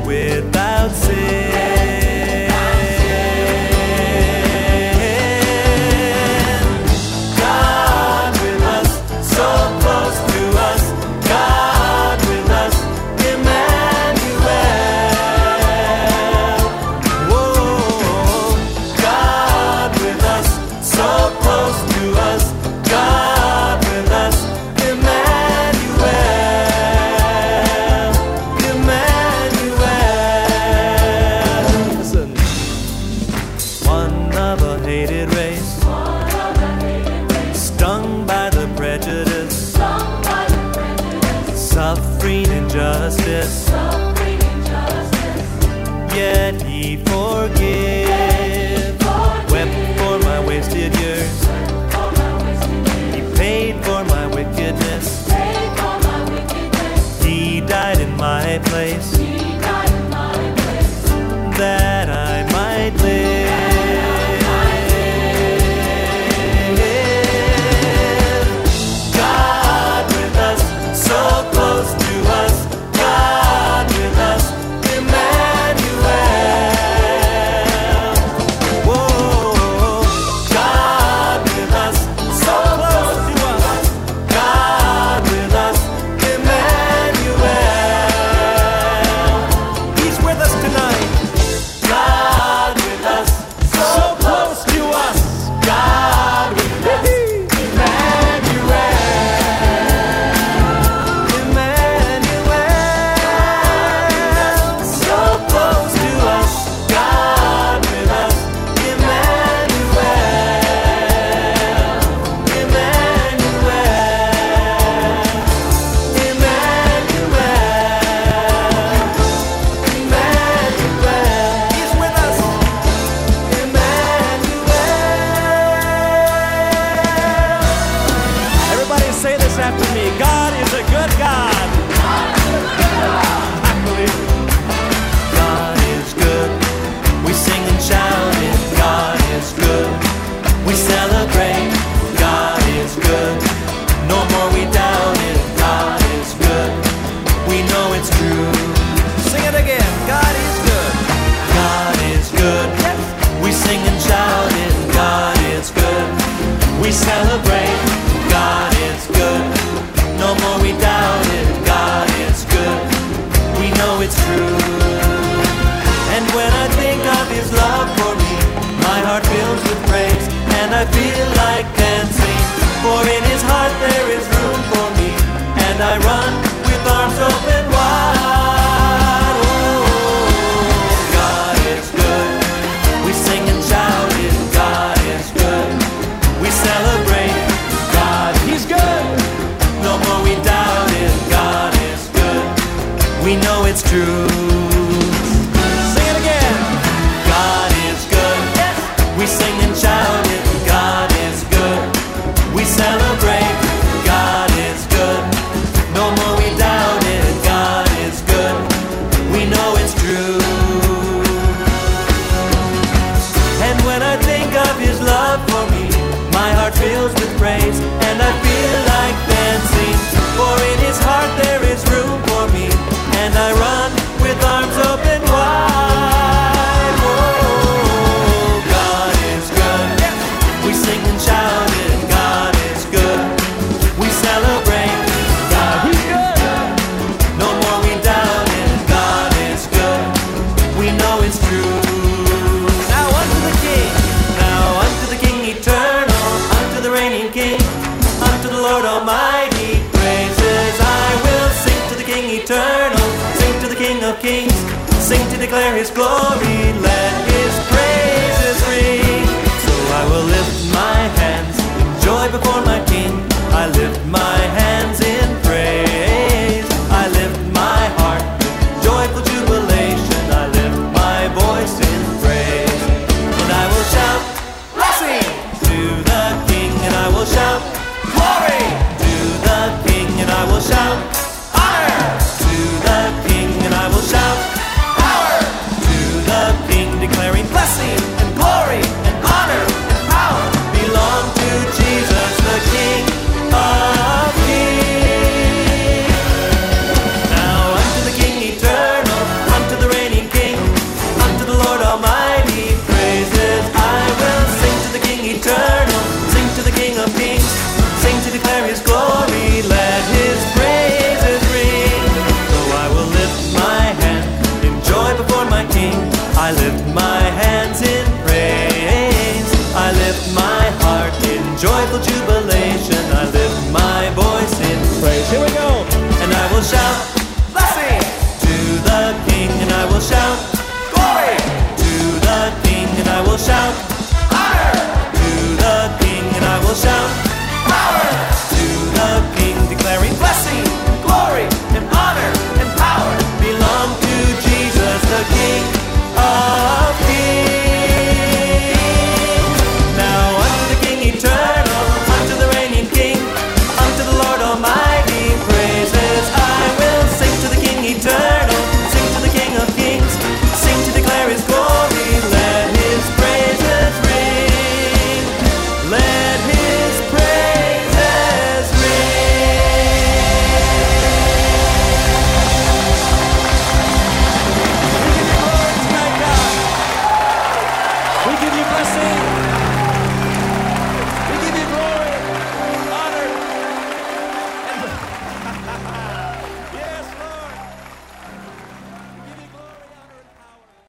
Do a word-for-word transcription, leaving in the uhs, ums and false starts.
without sin. God with us, so close to us. God with us, Emmanuel. Whoa, God with us, so close to us. God with us, Emmanuel. Emmanuel. Listen. One of a hated race, stung by the prejudice, suffering injustice, yet he forgave, wept for my wasted years, he paid for my wickedness, he died in my place, that I might live. God with us, so close to us. God with us, Emmanuel. Whoa, God with us, so close to us. God with us, Emmanuel. He's with us tonight. God with us, so close to us. God with us, Emmanuel. Emmanuel, so close to us. God with us, Emmanuel. Emmanuel. Emmanuel. He's with us. Emmanuel. Everybody say this after me. God is a good God. I believe God is good. We sing and shout it. God is good. We celebrate. God is good. No more we doubt it. God is good. We know it's true. Sing it again. God is good. God is good. We sing and shout it. God is good. We celebrate. God is good. No more we doubt it. God is good. We know it's true. And when I think of his love for me, my heart fills with praise, and I feel like dancing. For in his heart there is room for me, and I run with arms open wide. Oh, God is good. We sing and shout it. God is good. We celebrate. God, he's good. No more we doubt it. God is good. We know it's true. Sing it again. God is good. We sing and shout it. God is good. We celebrate. God is good. No more we doubt it. God is good. We know it's true. And when I think of his love for me, my heart fills with praise, and I feel like dancing. For in his heart there is room for me, and I run with arms open wide. Oh, God is good. We sing and shout it. God is good. We celebrate. God, he's good. No more we doubt it. God is good. We know it's true. Now unto the King. Now unto the King eternal. Unto the reigning King. Unto the Lord Almighty. Praises I will sing to the King eternal. Sing to the King of Kings. Sing to declare his glory. Let his praises ring. So I will lift my hands in joy before my King. I lift my hands in